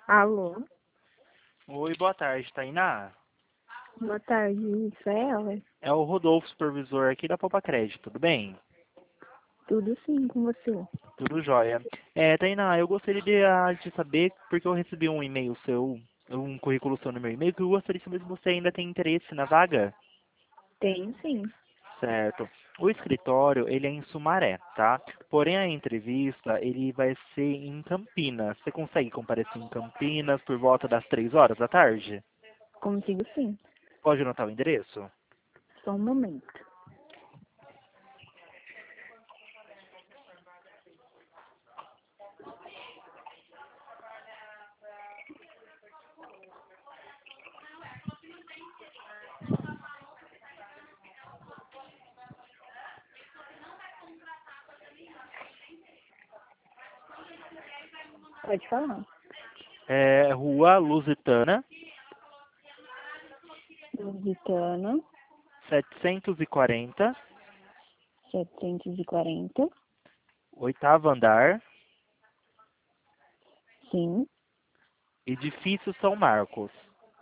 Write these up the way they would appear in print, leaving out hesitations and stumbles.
Alô, Oi, boa tarde, Tainá. boa tarde, isso é ela? É o Rodolfo, supervisor aqui da Poupa Crédito, tudo bem? Tudo sim com você? Tudo jóia. Tainá, eu gostaria de saber, porque eu recebi um e-mail seu, um currículo seu no meu e-mail, que eu gostaria de saber se você ainda tem interesse na vaga. Tenho sim. Certo. O escritório, ele é em Sumaré, tá? Porém, a entrevista, ele vai ser em Campinas. Você consegue comparecer em Campinas por volta das 3 horas da tarde? Consigo sim. Pode anotar o endereço? Só um momento. Pode falar. É Rua Lusitana, Lusitana, 740, 740. oitavo andar, Sim. edifício São Marcos.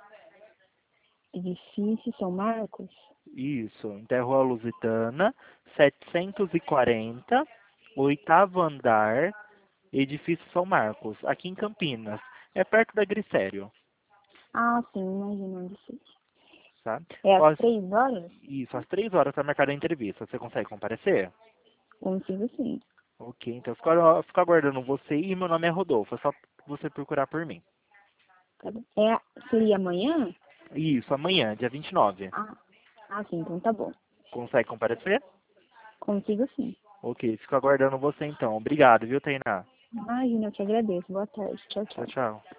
Edifício São Marcos. Isso, então é Rua Lusitana, 740, oitavo andar, edifício São Marcos, aqui em Campinas. É perto da Grissério, Ah, sim, imagino onde seja. tá? É às Ó, 3 horas? isso, às 3 horas está marcada a entrevista. Você consegue comparecer? Consigo sim. Ok, então fico aguardando você e meu nome é Rodolfo. É só você procurar por mim. Tá bom. Seria amanhã? Isso, amanhã, dia 29. Sim, então tá bom. Consegue comparecer? Consigo sim. Ok, fico aguardando você então. Obrigado, viu, Tainá? Imagina, eu te agradeço. Boa tarde. Tchau, Tchau, tchau. tchau.